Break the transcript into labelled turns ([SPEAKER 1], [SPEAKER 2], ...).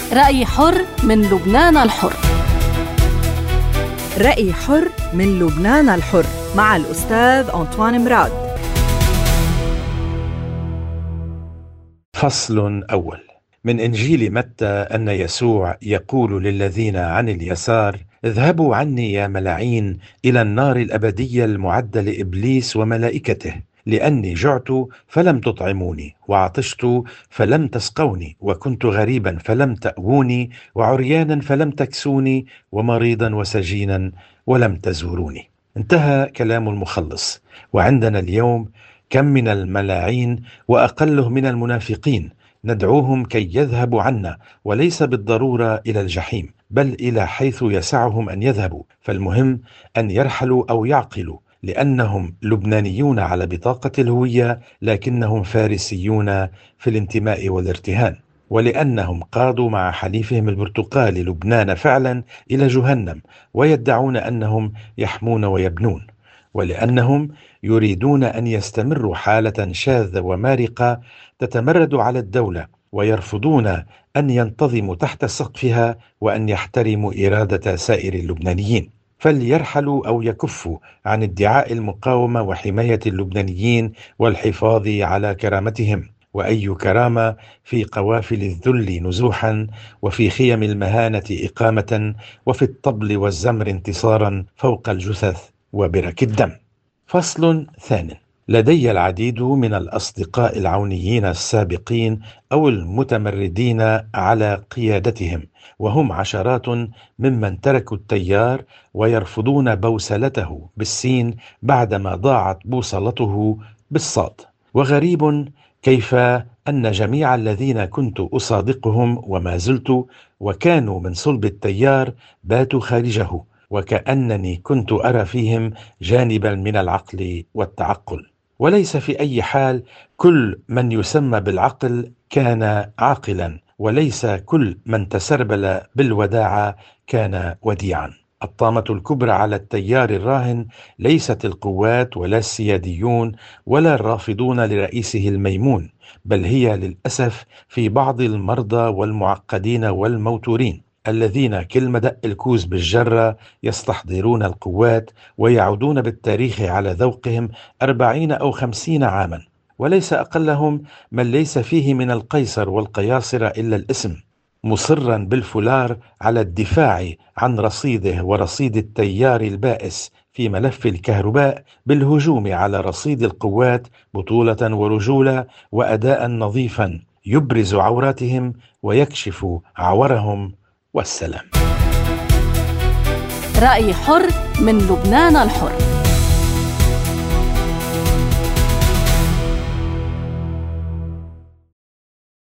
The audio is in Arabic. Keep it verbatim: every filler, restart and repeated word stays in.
[SPEAKER 1] رأي حر من لبنان الحر.
[SPEAKER 2] رأي حر من لبنان الحر مع الأستاذ أنطوان مراد.
[SPEAKER 3] فصل أول. من إنجيل متى أن يسوع يقول للذين عن اليسار: اذهبوا عني يا ملاعين إلى النار الأبدية المعدة لإبليس وملائكته، لأني جعت فلم تطعموني، وعطشت فلم تسقوني، وكنت غريبا فلم تأووني، وعريانا فلم تكسوني، ومريضا وسجينا ولم تزوروني. انتهى كلام المخلص. وعندنا اليوم كم من الملاعين وأقله من المنافقين ندعوهم كي يذهبوا عنا، وليس بالضرورة إلى الجحيم، بل إلى حيث يسعهم أن يذهبوا. فالمهم أن يرحلوا أو يعقلوا، لأنهم لبنانيون على بطاقة الهوية، لكنهم فارسيون في الانتماء والارتهان، ولأنهم قادوا مع حليفهم البرتقالي لبنان فعلا إلى جهنم، ويدعون أنهم يحمون ويبنون، ولأنهم يريدون أن يستمروا حالة شاذة ومارقة تتمرد على الدولة، ويرفضون أن ينتظموا تحت سقفها وأن يحترموا إرادة سائر اللبنانيين. فليرحلوا أو يكفوا عن ادعاء المقاومة وحماية اللبنانيين والحفاظ على كرامتهم. وأي كرامة في قوافل الذل نزوحا، وفي خيم المهانة إقامة، وفي الطبل والزمر انتصارا فوق الجثث وبرك الدم. فصل ثان. لدي العديد من الأصدقاء العونيين السابقين أو المتمردين على قيادتهم، وهم عشرات ممن تركوا التيار ويرفضون بوصلته بالسين بعدما ضاعت بوصلته بالصاد. وغريب كيف أن جميع الذين كنت أصادقهم وما زلت وكانوا من صلب التيار باتوا خارجه، وكأنني كنت أرى فيهم جانبا من العقل والتعقل. وليس في أي حال كل من يسمى بالعقل كان عاقلا، وليس كل من تسربل بالوداعة كان وديعا. الطامة الكبرى على التيار الراهن ليست القوات ولا السياديون ولا الرافضون لرئيسه الميمون، بل هي للأسف في بعض المرضى والمعقدين والموتورين، الذين كلمة دق الكوز بالجرة يستحضرون القوات ويعودون بالتاريخ على ذوقهم أربعين أو خمسين عاما، وليس أقلهم من ليس فيه من القيصر والقياصرة إلا الاسم، مصرا بالفولار على الدفاع عن رصيده ورصيد التيار البائس في ملف الكهرباء، بالهجوم على رصيد القوات بطولة ورجولة وأداء نظيفا يبرز عوراتهم ويكشف عورهم. والسلام.
[SPEAKER 1] رأي حر من لبنان الحر.